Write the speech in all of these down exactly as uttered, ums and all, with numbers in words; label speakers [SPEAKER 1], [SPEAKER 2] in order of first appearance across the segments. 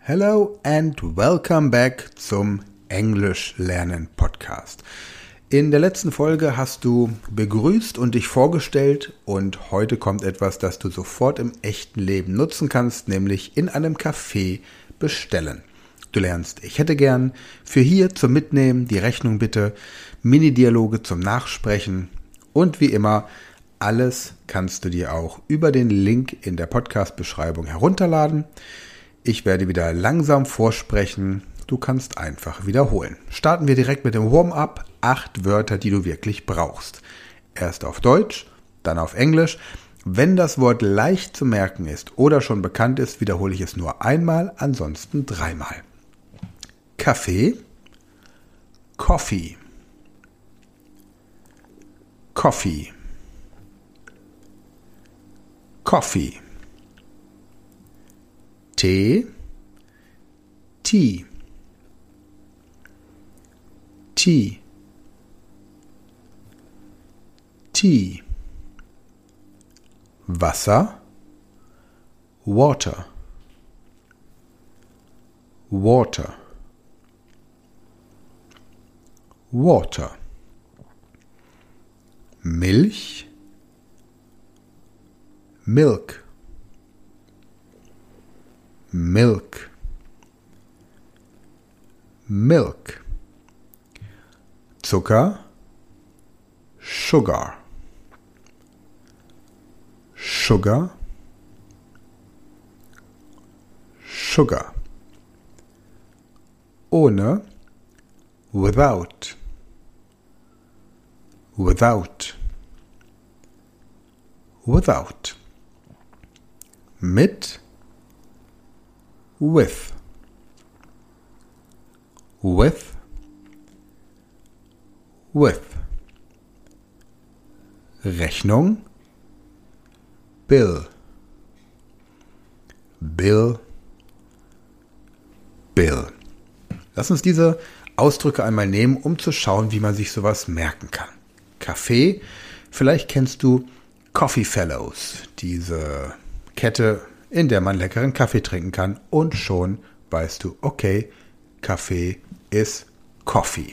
[SPEAKER 1] Hello and welcome back zum Englisch lernen Podcast. In der letzten Folge hast du begrüßt und dich vorgestellt und heute kommt etwas, das du sofort im echten Leben nutzen kannst, nämlich in einem Café bestellen. Du lernst ich hätte gern, für hier zum Mitnehmen, die Rechnung bitte, Mini-Dialoge zum Nachsprechen und wie immer, alles kannst du dir auch über den Link in der Podcast-Beschreibung herunterladen. Ich werde wieder langsam vorsprechen. Du kannst einfach wiederholen. Starten wir direkt mit dem Warm-up. Acht Wörter, die du wirklich brauchst. Erst auf Deutsch, dann auf Englisch. Wenn das Wort leicht zu merken ist oder schon bekannt ist, wiederhole ich es nur einmal, ansonsten dreimal. Kaffee, Coffee, Coffee, Coffee. Tee, Tea, Tea, Tea. Wasser, Water, Water, Water. Milch, Milk, Milk, Milk. Zucker, Sugar, Sugar, Sugar. Ohne, without, without, without. Mit, with, with, with. Rechnung, bill, bill, bill. Lass uns diese Ausdrücke einmal nehmen, um zu schauen, wie man sich sowas merken kann. Kaffee, vielleicht kennst du Coffee Fellows, diese Kette, in der man leckeren Kaffee trinken kann und schon weißt du, okay, Kaffee ist Coffee.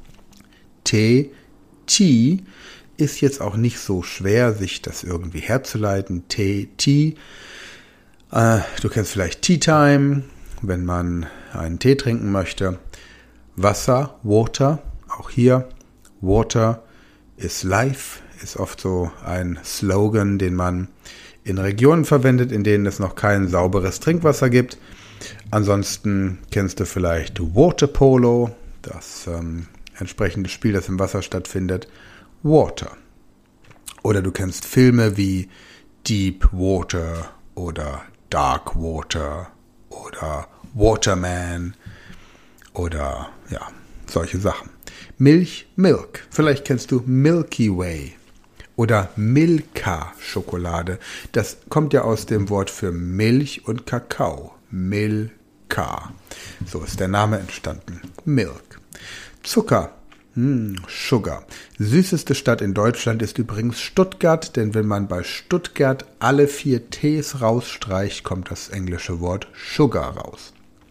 [SPEAKER 1] Tee, Tea ist jetzt auch nicht so schwer, sich das irgendwie herzuleiten. Tee, Tea. Äh, du kennst vielleicht Tea Time, wenn man einen Tee trinken möchte. Wasser, Water, auch hier. Water is life, ist oft so ein Slogan, den man in Regionen verwendet, in denen es noch kein sauberes Trinkwasser gibt. Ansonsten kennst du vielleicht Water Polo, das ähm, entsprechende Spiel, das im Wasser stattfindet. Water. Oder du kennst Filme wie Deep Water oder Dark Water oder Waterman oder ja, solche Sachen. Milch, Milk. Vielleicht kennst du Milky Way. Oder Milka-Schokolade. Das kommt ja aus dem Wort für Milch und Kakao. Milka. So ist der Name entstanden. Milk. Zucker. Hm, Sugar. Süßeste Stadt in Deutschland ist übrigens Stuttgart, denn wenn man bei Stuttgart alle vier T's rausstreicht, kommt das englische Wort Sugar raus.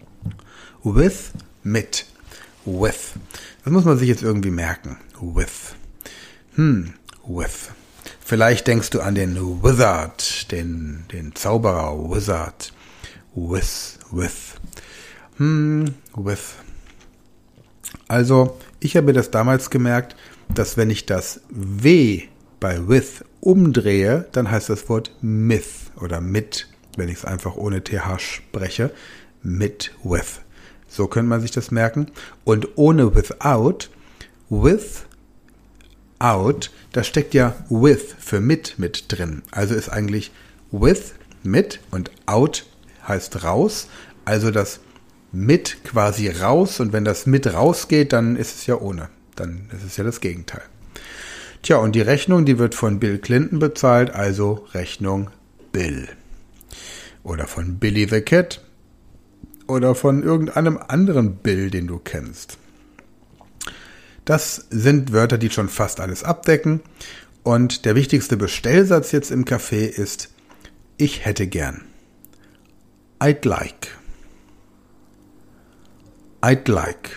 [SPEAKER 1] With, mit. With. Das muss man sich jetzt irgendwie merken. With. Hm. With. Vielleicht denkst du an den Wizard, den, den Zauberer Wizard. With, with. Hm, with. Also, ich habe das damals gemerkt, dass wenn ich das W bei with umdrehe, dann heißt das Wort myth oder mit, wenn ich es einfach ohne T H spreche. Mit, with. So könnte man sich das merken. Und ohne without, with, out, da steckt ja with für mit mit drin. Also ist eigentlich with, mit und out heißt raus. Also das mit quasi raus und wenn das mit rausgeht, dann ist es ja ohne. Dann ist es ja das Gegenteil. Tja, und die Rechnung, die wird von Bill Clinton bezahlt, also Rechnung Bill. Oder von Billy the Cat oder von irgendeinem anderen Bill, den du kennst. Das sind Wörter, die schon fast alles abdecken. Und der wichtigste Bestellsatz jetzt im Café ist: Ich hätte gern. I'd like. I'd like.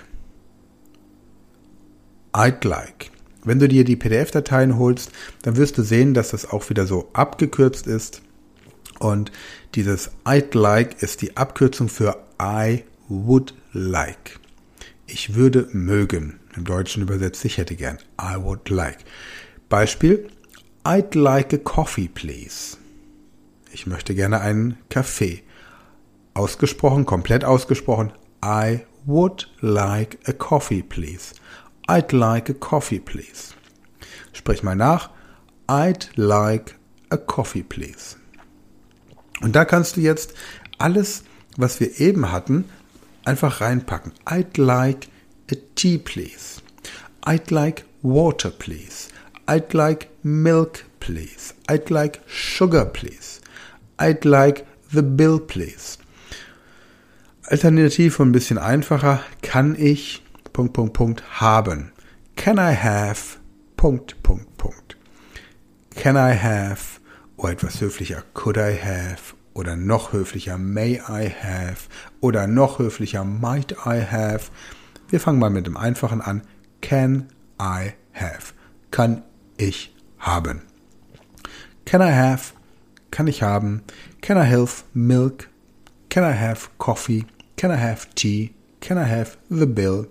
[SPEAKER 1] I'd like. Wenn du dir die P D F-Dateien holst, dann wirst du sehen, dass das auch wieder so abgekürzt ist. Und dieses I'd like ist die Abkürzung für I would like. Ich würde mögen. Im Deutschen übersetzt, ich hätte gern. I would like. Beispiel. I'd like a coffee, please. Ich möchte gerne einen Kaffee. Ausgesprochen, komplett ausgesprochen. I would like a coffee, please. I'd like a coffee, please. Sprich mal nach. I'd like a coffee, please. Und da kannst du jetzt alles, was wir eben hatten, einfach reinpacken. I'd like a tea, please. I'd like water, please. I'd like milk, please. I'd like sugar, please. I'd like the bill, please. Alternativ und ein bisschen einfacher, kann ich, Punkt, Punkt, Punkt, haben. Can I have, Punkt, Punkt, Punkt. Can I have, oder etwas höflicher, could I have, oder noch höflicher, may I have, oder noch höflicher, might I have. Wir fangen mal mit dem Einfachen an. Can I have, kann ich haben. Can I have, kann ich haben. Can I have milk? Can I have coffee? Can I have tea? Can I have the bill?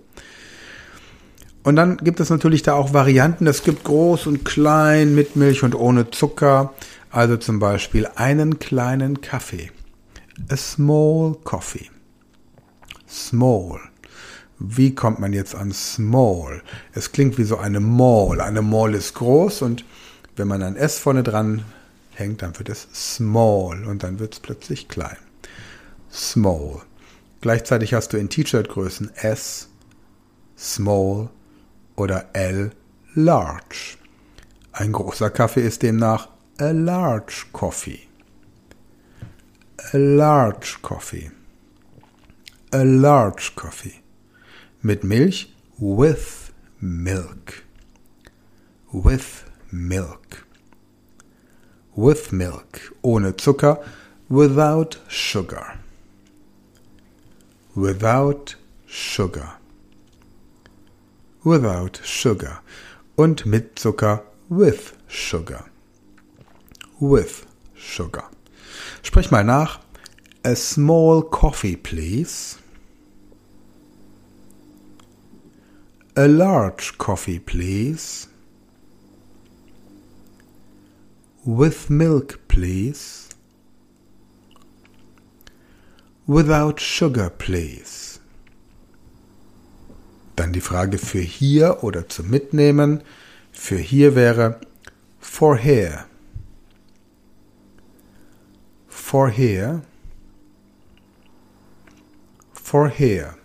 [SPEAKER 1] Und dann gibt es natürlich da auch Varianten. Es gibt groß und klein, mit Milch und ohne Zucker. Also zum Beispiel einen kleinen Kaffee. A small coffee. Small. Wie kommt man jetzt an small? Es klingt wie so eine Mall. Eine Mall ist groß und wenn man ein S vorne dran hängt, dann wird es small und dann wird es plötzlich klein. Small. Gleichzeitig hast du in T-Shirt-Größen S, small oder L, large. Ein großer Kaffee ist demnach a large coffee. A large coffee. A large coffee. Mit Milch, with milk. With milk. With milk. Ohne Zucker, without sugar. Without sugar. Without sugar. Und mit Zucker, with sugar. With sugar. Sprich mal nach. A small coffee, please. A large coffee, please. With milk, please. Without sugar, please. Dann die Frage für hier oder zum Mitnehmen. Für hier wäre for here. For here. For here.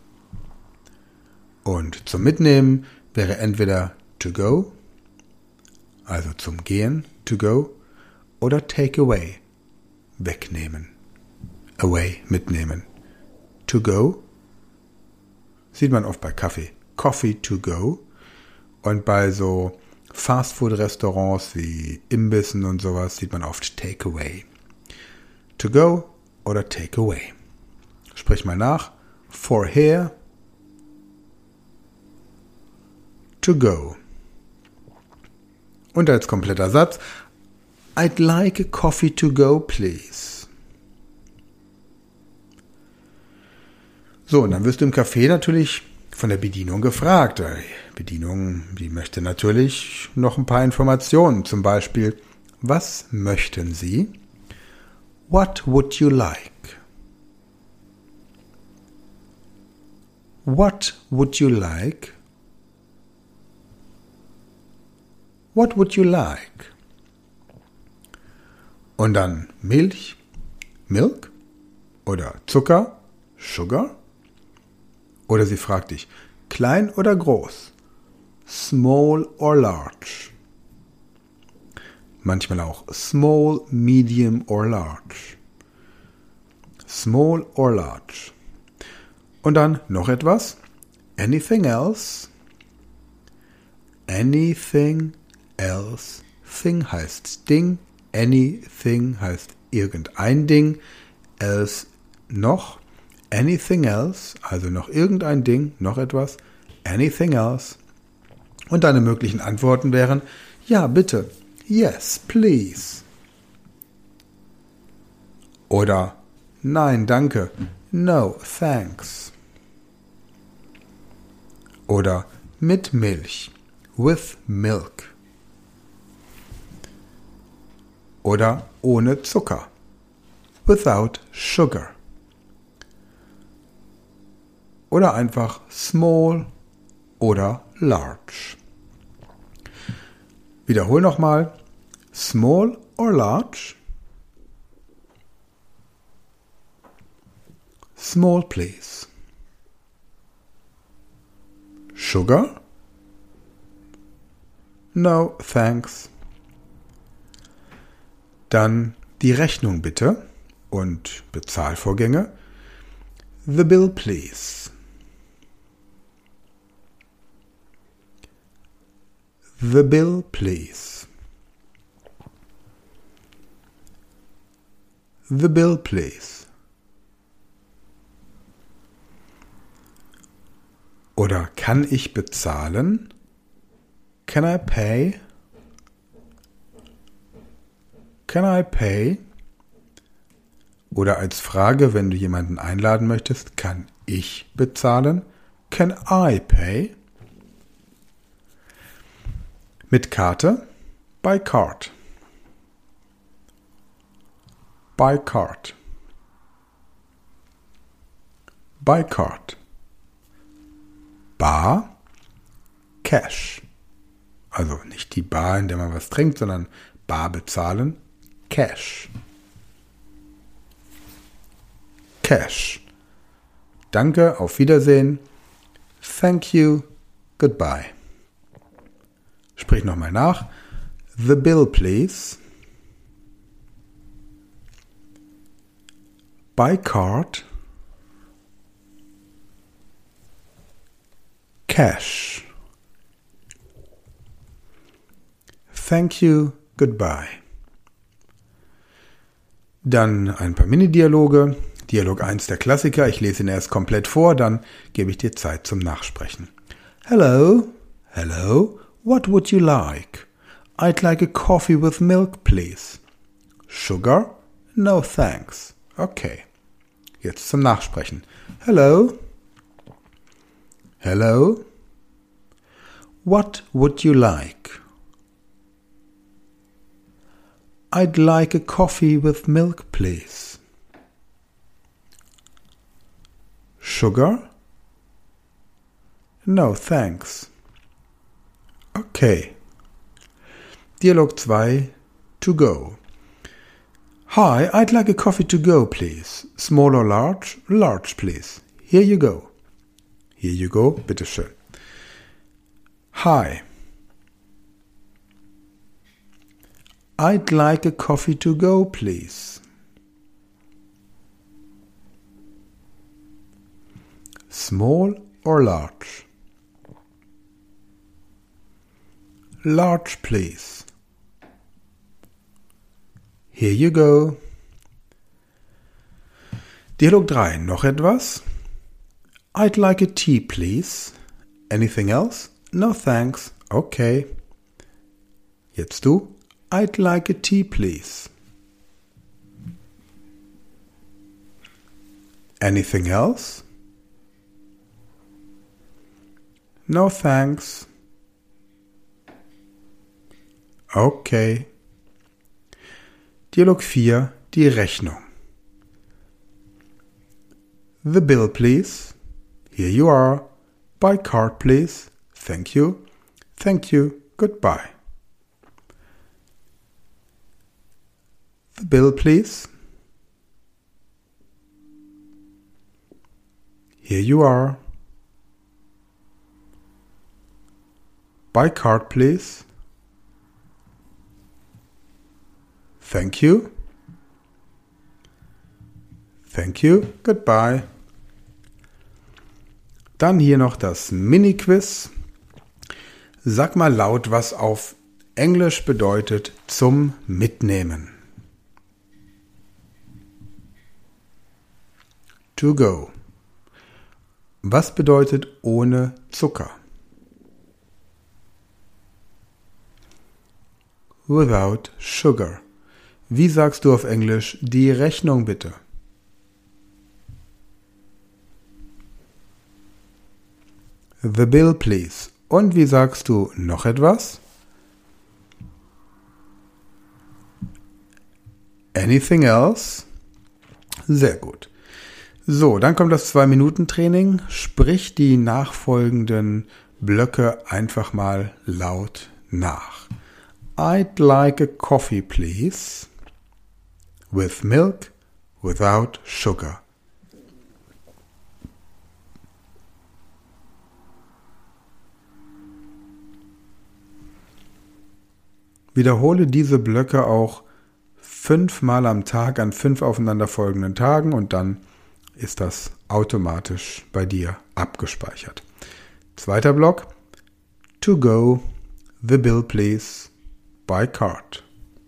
[SPEAKER 1] Und zum Mitnehmen wäre entweder to go, also zum Gehen, to go, oder take away, wegnehmen. Away, mitnehmen. To go, sieht man oft bei Kaffee. Coffee to go. Und bei so Fastfood-Restaurants wie Imbissen und sowas sieht man oft take away. To go oder take away. Sprich mal nach. For here, to go. Und als kompletter Satz. I'd like a coffee to go, please. So, und dann wirst du im Café natürlich von der Bedienung gefragt. Die Bedienung, die möchte natürlich noch ein paar Informationen. Zum Beispiel, was möchten Sie? What would you like? What would you like? What would you like? Und dann Milch, Milk oder Zucker, Sugar. Oder sie fragt dich, klein oder groß, small or large. Manchmal auch small, medium or large. Small or large. Und dann noch etwas, anything else. Anything else. Thing heißt Ding. Anything heißt irgendein Ding. Else noch. anything else, also noch irgendein Ding, noch etwas, anything else. Und deine möglichen Antworten wären, ja, bitte, yes, please. Oder, nein, danke, no, thanks. Oder, mit Milch, with milk. Oder, ohne Zucker, without sugar. Oder einfach small oder large. Wiederhol nochmal. Small or large? Small, please. Sugar? No, thanks. Dann die Rechnung bitte und Bezahlvorgänge. The bill, please. The bill, please. The bill, please. Oder kann ich bezahlen? Can I pay? Can I pay? Oder als Frage, wenn du jemanden einladen möchtest, kann ich bezahlen? Can I pay? Mit Karte? By card. By card. By card. Bar? Cash. Also nicht die Bar, in der man was trinkt, sondern bar bezahlen. Cash. Cash. Danke, auf Wiedersehen. Thank you, goodbye. Sprich nochmal nach. The bill, please. By card. Cash. Thank you, goodbye. Dann ein paar Mini-Dialoge. Dialog eins der Klassiker. Ich lese ihn erst komplett vor, dann gebe ich dir Zeit zum Nachsprechen. Hello, hello, what would you like? I'd like a coffee with milk, please. Sugar? No, thanks. Okay. Jetzt zum Nachsprechen. Hello, hello, what would you like? I'd like a coffee with milk, please. Sugar? No, thanks. Okay. Dialog zwei. To go. Hi, I'd like a coffee to go, please. Small or large? Large, please. Here you go. Here you go, bitteschön. Hi. I'd like a coffee to go, please. Small or large? Large, please. Here you go. Dialog drei. Noch etwas? I'd like a tea, please. Anything else? No, thanks. Okay. Jetzt du. I'd like a tea, please. Anything else? No, thanks. Okay. Dialog vier. Die Rechnung. The bill, please. Here you are. By card, please. Thank you. Thank you. Goodbye. The bill, please. Here you are. By card, please. Thank you. Thank you. Goodbye. Dann hier noch das Mini-Quiz. Sag mal laut, was auf Englisch bedeutet zum Mitnehmen. To go. Was bedeutet ohne Zucker? Without sugar. Wie sagst du auf Englisch die Rechnung bitte? The bill, please. Und wie sagst du noch etwas? Anything else? Sehr gut. So, dann kommt das zwei-Minuten-Training. Sprich die nachfolgenden Blöcke einfach mal laut nach. I'd like a coffee, please. With milk, without sugar. Wiederhole diese Blöcke auch fünfmal am Tag an fünf aufeinanderfolgenden Tagen und dann ist das automatisch bei dir abgespeichert. Zweiter Block. To go, the bill please, by card.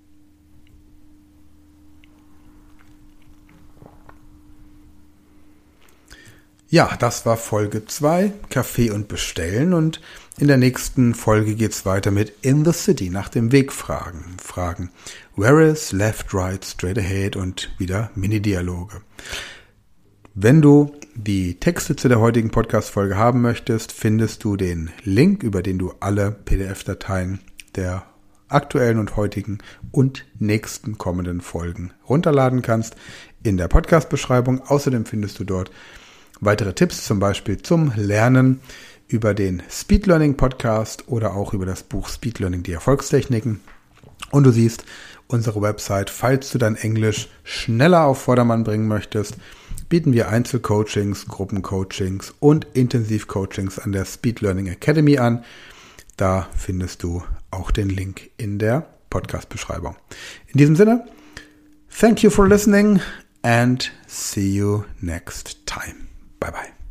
[SPEAKER 1] Ja, das war Folge zwei, Kaffee und Bestellen, und in der nächsten Folge geht's weiter mit In the City, nach dem Weg fragen. Fragen, where is, left, right, straight ahead und wieder Mini-Dialoge. Wenn du die Texte zu der heutigen Podcast-Folge haben möchtest, findest du den Link, über den du alle P D F-Dateien der aktuellen und heutigen und nächsten kommenden Folgen runterladen kannst, in der Podcast-Beschreibung. Außerdem findest du dort weitere Tipps, zum Beispiel zum Lernen über den Speed Learning Podcast oder auch über das Buch Speed Learning, die Erfolgstechniken. Und du siehst unsere Website. Falls du dein Englisch schneller auf Vordermann bringen möchtest, bieten wir Einzelcoachings, Gruppencoachings und Intensivcoachings an der Speed Learning Academy an. Da findest du auch den Link in der Podcast-Beschreibung. In diesem Sinne, thank you for listening and see you next time. Bye bye.